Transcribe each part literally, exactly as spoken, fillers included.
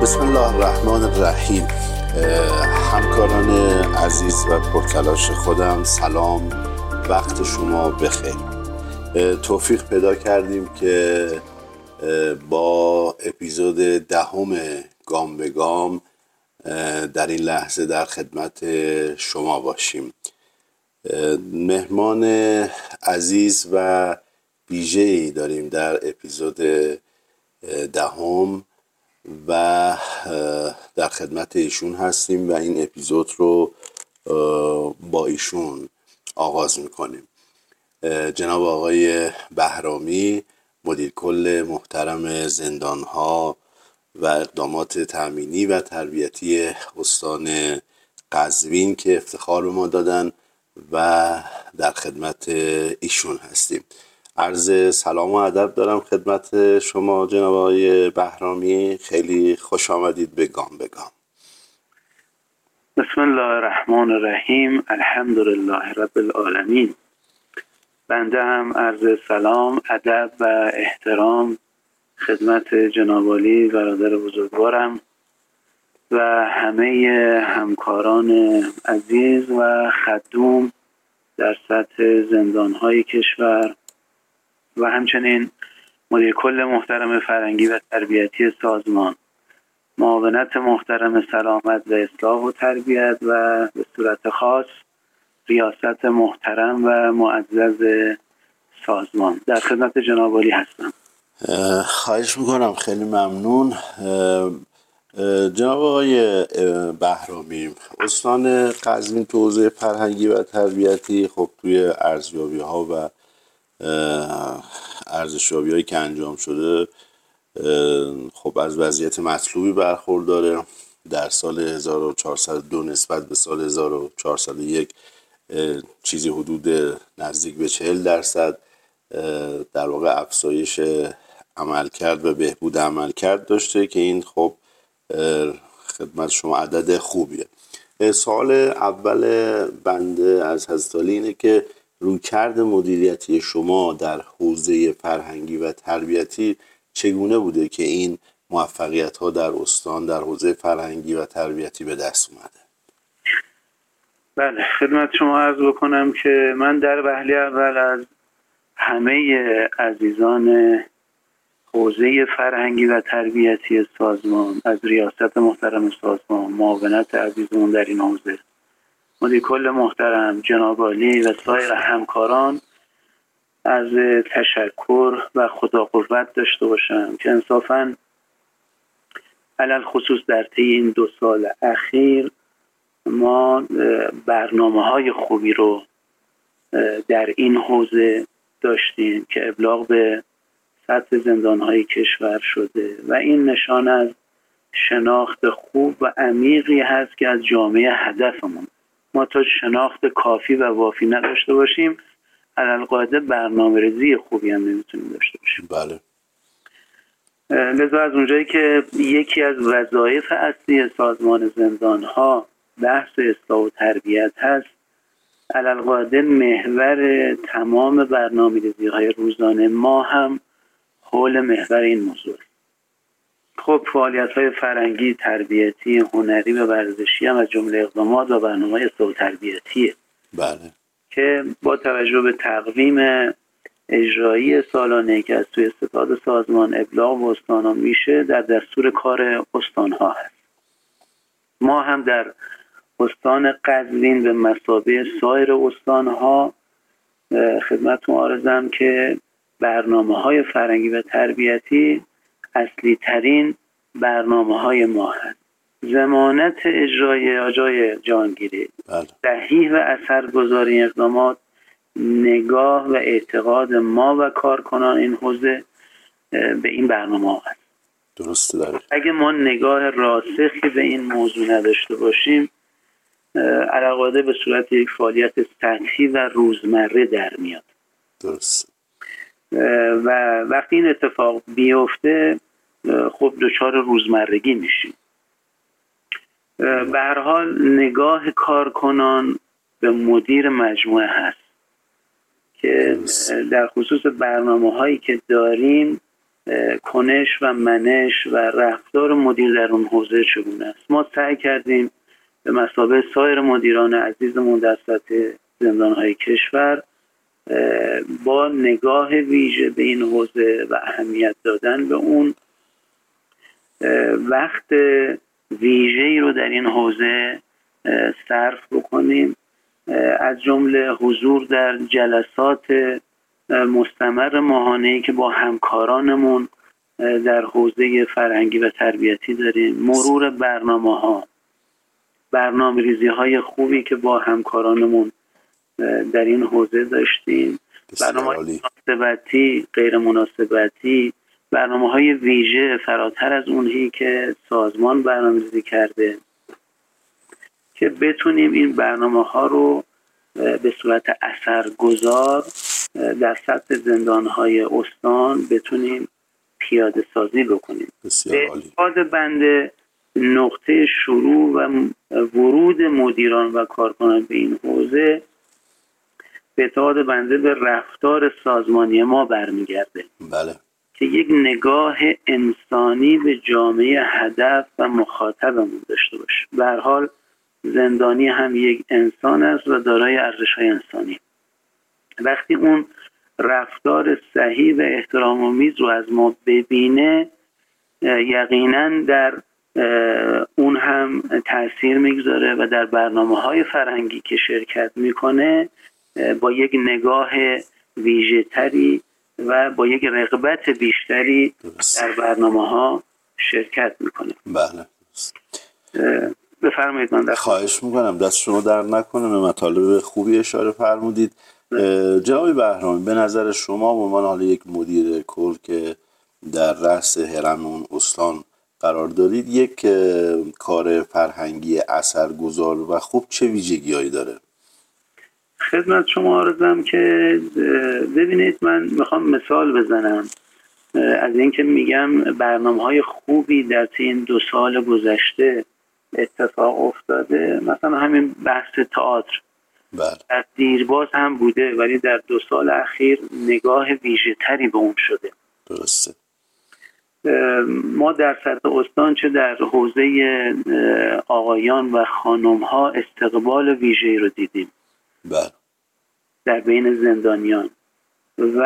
بسم الله الرحمن الرحیم. همکاران عزیز و پرتلاش خودم، سلام، وقت شما بخیر. توفیق پیدا کردیم که با اپیزود دهم گام به گام در این لحظه در خدمت شما باشیم. مهمان عزیز و ویژه‌ای داریم در اپیزود دهم و در خدمت ایشون هستیم و این اپیزود رو با ایشون آغاز میکنیم. جناب آقای بهرامی، مدیر کل محترم زندانها و اقدامات تأمینی و تربیتی استان قزوین که افتخار به ما دادن و در خدمت ایشون هستیم. عرض سلام و ادب دارم خدمت شما جناب آقای بهرامی. خیلی خوش آمدید به گام به گام. بسم الله الرحمن الرحیم. الحمدلله رب العالمین. بنده هم عرض سلام، ادب و احترام خدمت جناب عالی برادر بزرگوارم و همه همکاران عزیز و خدوم در سطح زندانهای کشور و همچنین مدیر کل محترم فرهنگی و تربیتی سازمان، معاونت محترم سلامت و اصلاح و تربیت و به صورت خاص ریاست محترم و معزز سازمان در خدمت جناب عالی هستم. خواهش میکنم، خیلی ممنون. جناب آقای بهرامی، استان قزوین تو حوزه فرهنگی و تربیتی خب توی ارزیابی ها و ارزشیابی هایی که انجام شده خب از وضعیت مطلوبی برخورداره. در سال هزار و چهارصد و دو نسبت به سال هزار و چهارصد و یک چیزی حدود نزدیک به چهل درصد در واقع افزایش عملکرد و بهبود عملکرد داشته که این خب خدمت شما عدد خوبیه. سوال اول بنده از حضرت عالی اینه که رویکرد مدیریتی شما در حوزه فرهنگی و تربیتی چگونه بوده که این موفقیت ها در استان در حوزه فرهنگی و تربیتی به دست اومده؟ بله، خدمت شما عرض بکنم که من در وهله اول از همه عزیزان حوزه فرهنگی و تربیتی سازمان، از ریاست محترم سازمان، معاونت عزیزمون در این حوزه، مدیر کل محترم جناب عالی و سایر همکاران از تشکر و خدا قوت داشته باشم که انصافاً علل خصوص در طی این دو سال اخیر ما برنامه‌های خوبی رو در این حوزه داشتیم که ابلاغ به سطح زندان‌های کشور شده و این نشان از شناخت خوب و عمیقی هست که از جامعه هدفمون. ما تا شناخت کافی و وافی نداشته باشیم علالقاعده برنامه‌ریزی خوبی هم نمیتونیم داشته باشیم. بله. لذا از اونجایی که یکی از وظایف اصلی سازمان زندان‌ها بحث اصلاح و تربیت هست، علالقاعده محور تمام برنامه‌ریزی‌های روزانه ما هم حول محور این موضوع. خب فعالیت‌های فرهنگی، تربیتی، هنری و ورزشی هم از جمله اقدامات و برنامه‌های اصلاح و تربیتیه. بله. که با توجه به تقویم اجرایی سالانه که از توی ستاد سازمان ابلاغ به استان‌ها میشه در دستور کار استان‌ها هست. ما هم در استان قزوین به مثابه سایر استان‌ها خدمتتون عرضم که برنامه‌های فرهنگی و تربیتی اصلی ترین برنامه‌های ما هست. ضمانت اجرای آجای جهانگیری، صحیح و اثرگذاری اقدامات، نگاه و اعتقاد ما و کارکنان این حوزه به این برنامه هست. درسته داره. اگه ما نگاه راسخی به این موضوع نداشته باشیم علاوه به صورت یک فعالیت سطحی و روزمره در میاد. درست. و وقتی این اتفاق بیفته خب دچار روزمرگی میشیم. به هر حال نگاه کارکنان به مدیر مجموعه هست که در خصوص برنامه هایی که داریم کنش و منش و رفتار مدیر در اون حوزه چگونه است. ما سعی کردیم به مثابه سایر مدیران عزیزمون در سطح زندانهای کشور با نگاه ویژه به این حوزه و اهمیت دادن به اون وقت ویژه‌ای رو در این حوزه صرف بکنیم، از جمله حضور در جلسات مستمر ماهانه‌ای که با همکارانمون در حوزه فرهنگی و تربیتی داریم، مرور برنامه‌ها، برنامه‌ریزی‌های خوبی که با همکارانمون در این حوزه داشتیم، برنامه‌های مناسبتی، غیر مناسبتی، برنامه‌های ویژه فراتر از اونهایی که سازمان برنامه‌ریزی کرده که بتونیم این برنامه‌ها رو به صورت اثرگذار در سطح زندان‌های استان بتونیم پیاده سازی بکنیم. بسیار عالی. به بنده نقطه شروع و ورود مدیران و کارکنان به این حوزه به اعتقاد بنده به رفتار سازمانی ما برمیگرده. بله. که یک نگاه انسانی به جامعه هدف و مخاطبمون داشته باشه. به هر حال زندانی هم یک انسان است و دارای ارزش‌های انسانی. وقتی اون رفتار صحیح و احترام‌آمیز رو از ما ببینه، یقینا در اون هم تأثیر میگذاره و در برنامه‌های فرهنگی که شرکت میکنه با یک نگاه ویژه‌تری و با یک رغبت بیشتری در برنامه‌ها شرکت میکنه. بله. بفرمایید. من در خواهش میکنم، دست شما در نکنه، به مطالب خوبی اشاره فرمودید. جناب بهرامی، به نظر شما به عنوان حالا یک مدیر کل که در رأس هرم اون استان قرار دارید، یک کار فرهنگی اثرگذار و خوب چه ویژگی‌هایی داره؟ خدمت شما عرضم که ببینید، من میخوام مثال بزنم از اینکه میگم برنامه‌های خوبی در طی این دو سال گذشته اتفاق افتاده. مثلا همین بحث تئاتر در دیرباز هم بوده، ولی در دو سال اخیر نگاه ویژه تری به اون شده. درسته. ما در سطح استان چه در حوزه آقایان و خانم‌ها استقبال ویژه‌ای رو دیدیم. بله. در بین زندانیان و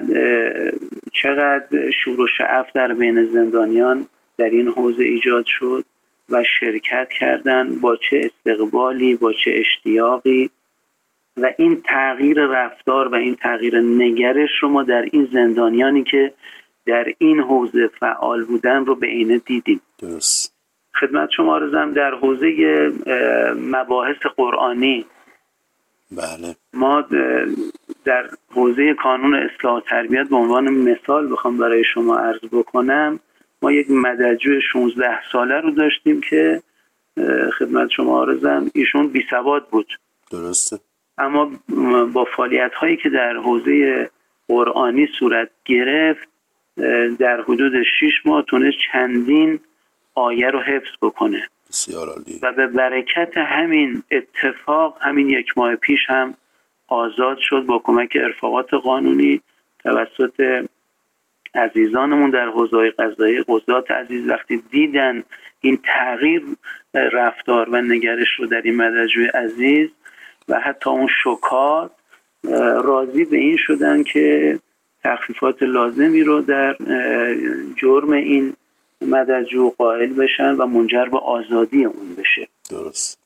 چقدر شور و شعف در بین زندانیان در این حوزه ایجاد شد و شرکت کردن، با چه استقبالی، با چه اشتیاقی، و این تغییر رفتار و این تغییر نگرش رو ما در این زندانیانی که در این حوزه فعال بودن رو به عینه دیدیم. درست. خدمت شما عرضم در حوزه مباحث قرآنی، بله، ما در حوزه کانون اصلاح و تربیت به عنوان مثال بخوام برای شما عرض بکنم، ما یک مددجوی شانزده ساله رو داشتیم که خدمت شما عرضم ایشون بی سواد بود. درسته. اما با فعالیت هایی که در حوزه قرآنی صورت گرفت، در حدود شش ماه تونست چندین آیه رو حفظ بکنه. بسیار عالی. و به برکت همین اتفاق همین یک ماه پیش هم آزاد شد با کمک ارفاقات قانونی توسط عزیزانمون در حوزه قضایی. قضات عزیز وقتی دیدن این تغییر رفتار و نگرش رو در این مددجوی عزیز و حتی اون شکات، راضی به این شدن که تخفیفات لازمی رو در جرم این مددجو قائل بشن و منجر به آزادی اون بشه. درست.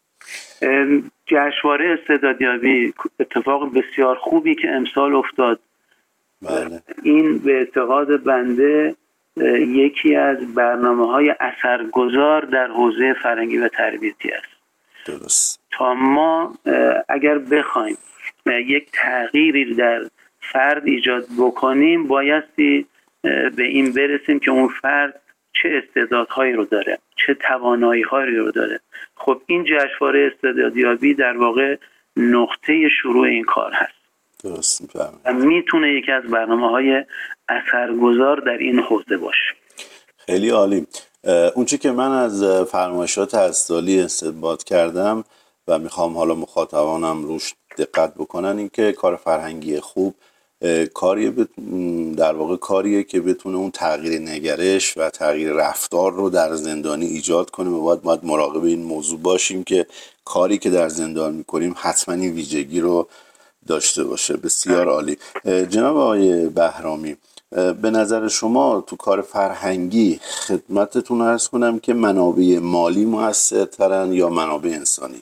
جشنواره استعدادیابی اتفاق بسیار خوبی که امسال افتاد. بله. این به اعتقاد بنده یکی از برنامه‌های اثرگذار در حوزه فرهنگی و تربیتی است. درست. تا ما اگر بخوایم یک تغییری در فرد ایجاد بکنیم، بایستی به این برسیم که اون فرد چه استعدادهایی رو داره، چه توانایی‌هایی رو داره. خب این جشنواره استعدادیابی در واقع نقطه شروع این کار هست. درست می‌فهمم. و میتونه یکی از برنامه‌های اثرگذار در این حوزه باشه. خیلی عالی. اون چی که من از فرمایشات هستالی استنباط کردم و میخوام حالا مخاطبانم روش دقت بکنن، این که کار فرهنگی خوب کاریه بت... در واقع کاریه که بتونه اون تغییر نگرش و تغییر رفتار رو در زندانی ایجاد کنه و باید, باید مراقب این موضوع باشیم که کاری که در زندان میکنیم حتما این ویژگی رو داشته باشه. بسیار عالی. جناب آقای بهرامی، به نظر شما تو کار فرهنگی خدمتتون عرض کنم که منابع مالی مؤثرترن یا منابع انسانی؟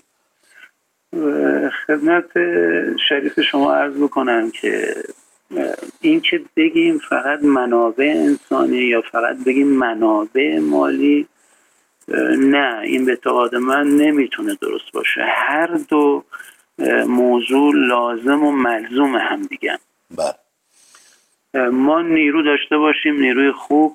خدمت شریف شما عرض بکنم که این که بگیم فقط منابع انسانی یا فقط بگیم منابع مالی، نه، این به اعتقاد من نمیتونه درست باشه. هر دو موضوع لازم و ملزوم هم دیگه. بله. ما نیرو داشته باشیم، نیروی خوب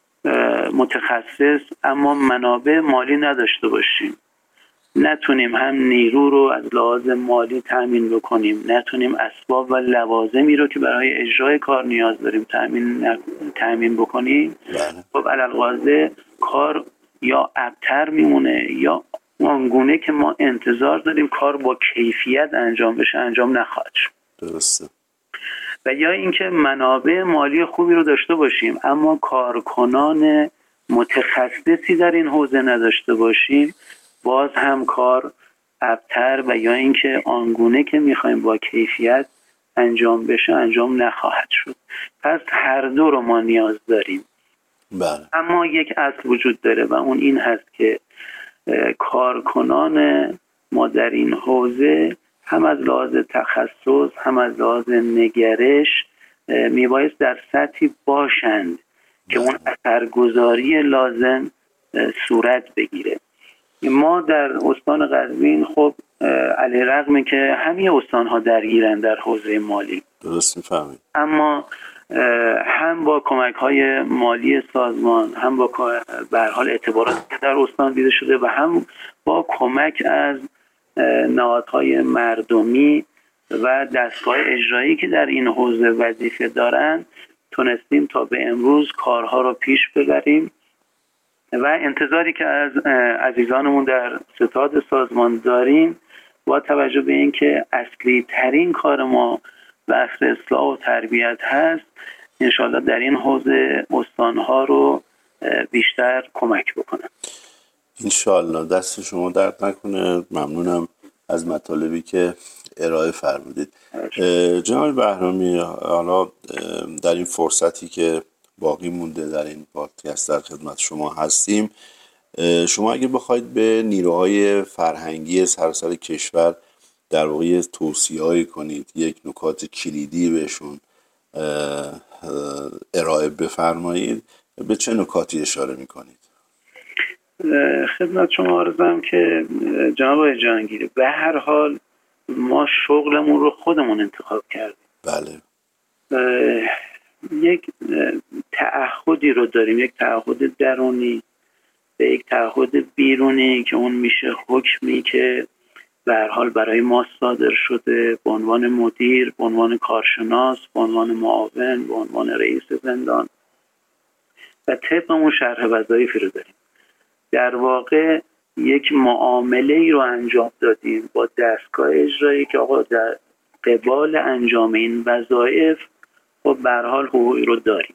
متخصص، اما منابع مالی نداشته باشیم، نتونیم هم نیرو رو از لحاظ مالی تأمین بکنیم، نتونیم اسباب و لوازمی رو که برای اجرای کار نیاز داریم تأمین تأمین بکنیم، خب علالقاعده کار یا ابتر میمونه یا آنگونه که ما انتظار داریم کار با کیفیت انجام بشه انجام نخواهد شد. درسته. و یا اینکه منابع مالی خوبی رو داشته باشیم اما کارکنان متخصصی در این حوزه نداشته باشیم، باز هم کار ابتر و یا اینکه آنگونه که میخوایم با کیفیت انجام بشه انجام نخواهد شد. پس هر دو رو ما نیاز داریم. بله. اما یک اصل وجود داره و اون این هست که کارکنان ما در این حوزه هم از لحاظ تخصص هم از لحاظ نگرش میبایست در سطحی باشند که اون اثرگذاری لازم صورت بگیره. ما در استان قزوین خب علیرغم که همه استان‌ها درگیرن در حوزه مالی، درست می‌فهمید، اما هم با کمک‌های مالی سازمان، هم با به هر حال اعتبارات که در استان دیده شده و هم با کمک از نهادهای مردمی و دستگاه اجرایی که در این حوزه وظیفه دارن، تونستیم تا به امروز کارها رو پیش ببریم و انتظاری که از عزیزانمون در ستاد سازمان داریم با توجه به اینکه اصلی ترین کار ما بحث اصلاح و تربیت هست، انشالله در این حوزه استانها رو بیشتر کمک بکنم. انشالله. دست شما درد نکنه. ممنونم از مطالبی که ارائه فرمودید. جناب بهرامی، حالا در این فرصتی که باقی مونده در این پادکست در خدمت شما هستیم، شما اگه بخواید به نیروهای فرهنگی سراسر کشور در واقع توصیه‌ای کنید، یک نکات کلیدی بهشون ارائه بفرمایید، به چه نکاتی اشاره میکنید؟ خدمت شما عرضم که جناب آقای جهانگیری، به هر حال ما شغلمون رو خودمون انتخاب کردیم. بله. یک تعهدی رو داریم، یک تعهد درونی به یک تعهد بیرونی که اون میشه حکمی که به هر حال برای ما صادر شده به عنوان مدیر، به عنوان کارشناس، به عنوان معاون، به عنوان رئیس زندان و طبق اون شرح وظایفی رو داریم. در واقع یک معامله ای رو انجام دادیم با دستگاه اجرایی که آقا در قبال انجام این وظایف خب به هر حال حقوقی رو داریم.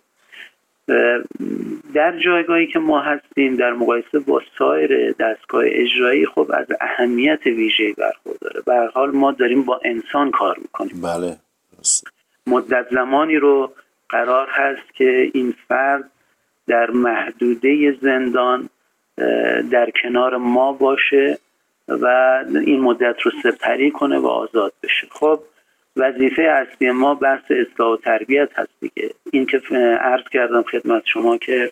در جایگاهی که ما هستیم در مقایسه با سایر دستگاه اجرایی خب از اهمیت ویژه‌ای برخورداره. به هر حال ما داریم با انسان کار میکنیم. بله. مدت زمانی رو قرار هست که این فرد در محدوده زندان در کنار ما باشه و این مدت رو سپری کنه و آزاد بشه. خب وظیفه اصلی ما بحث اصلاح و تربیت هست دیگه. این که عرض کردم خدمت شما که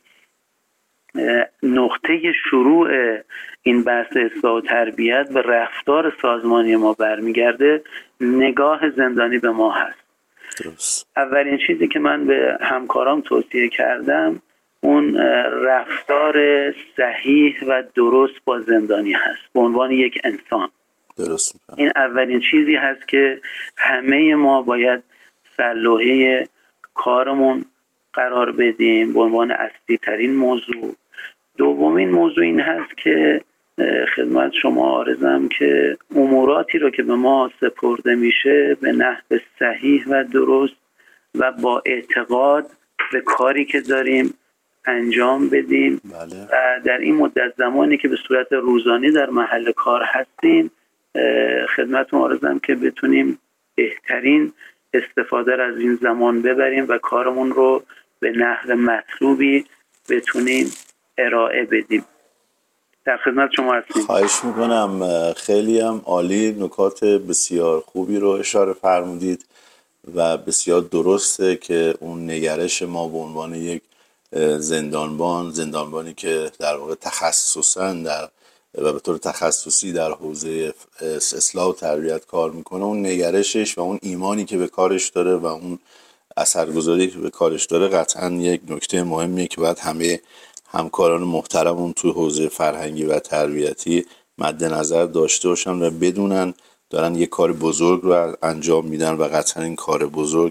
نقطه شروع این بحث اصلاح و تربیت و رفتار سازمانی ما برمیگرده نگاه زندانی به ما هست. درست. اولین چیزی که من به همکارام توصیه کردم اون رفتار صحیح و درست با زندانی هست به عنوان یک انسان. درست. این اولین چیزی هست که همه ما باید سرلوحه کارمون قرار بدیم به عنوان اصلی ترین موضوع. دومین موضوع این هست که خدمت شما عرضم که اموراتی رو که به ما سپرده میشه به نحو صحیح و درست و با اعتقاد به کاری که داریم انجام بدیم. بله. و در این مدت زمانی که به صورت روزانه در محل کار هستیم خدمتتون عرضم که بتونیم بهترین استفاده از این زمان ببریم و کارمون رو به نحو مطلوبی بتونیم ارائه بدیم. در خدمت شما هستیم. خواهش میکنم. خیلی هم عالی، نکات بسیار خوبی رو اشاره فرمودید و بسیار درسته که اون نگرش ما به عنوان یک زندانبان زندانبانی که در واقع تخصصاً در و به طور تخصصی در حوزه اصلاح و تربیت کار میکنه، اون نگرشش و اون ایمانی که به کارش داره و اون اثرگذاری که به کارش داره قطعاً یک نکته مهمیه که باید همه همکاران محترمون توی حوزه فرهنگی و تربیتی مد نظر داشته باشن و بدونن دارن یک کار بزرگ رو انجام میدن و قطعاً این کار بزرگ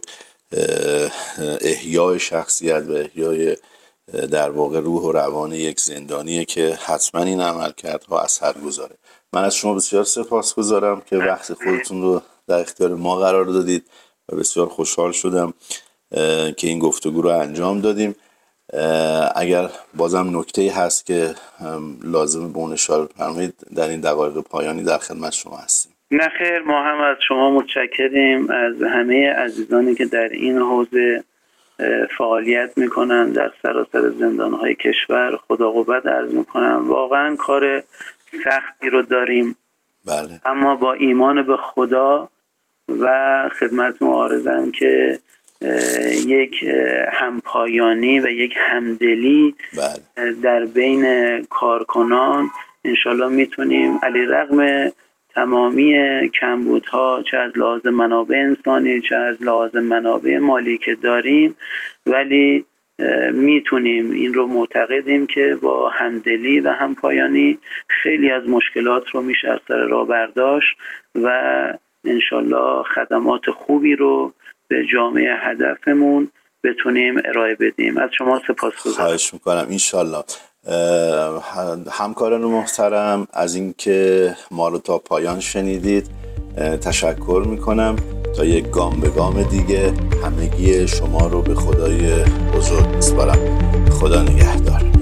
احیای شخصیت و احیای در واقع روح و روان یک زندانیه که حتما این عملکردها اثر گذاره. من از شما بسیار سپاسگزارم که وقت خودتون رو در اختیار ما قرار دادید و بسیار خوشحال شدم که این گفتگو رو انجام دادیم. اگر بازم نکته‌ای هست که لازم به اون اشاره فرمایید در این دقایق پایانی در خدمت شما هستیم. نه خیر، ما هم از شما متشکریم، از همه عزیزانی که در این حوزه فعالیت میکنن در سراسر زندانهای کشور. خدا قوت عرض میکنم. واقعا کار سختی رو داریم. بله. اما با ایمان به خدا و خدمت معارضم که یک همپایانی و یک همدلی بله. در بین کارکنان انشالله میتونیم علی رغم تمامی کمبودها چه از لحاظ منابع انسانی چه از لحاظ منابع مالی که داریم، ولی میتونیم این رو معتقدیم که با همدلی و همپایانی خیلی از مشکلات رو میشه از سر راه برداشت و انشالله خدمات خوبی رو به جامعه هدفمون بتونیم ارائه بدیم. از شما سپاسگزارم. خواهش میکنم. انشالله. همکاران محترم از اینکه ما رو تا پایان شنیدید تشکر میکنم. تا یک گام به گام دیگه همگی شما رو به خدای بزرگ میسپارم. خدا نگهدار.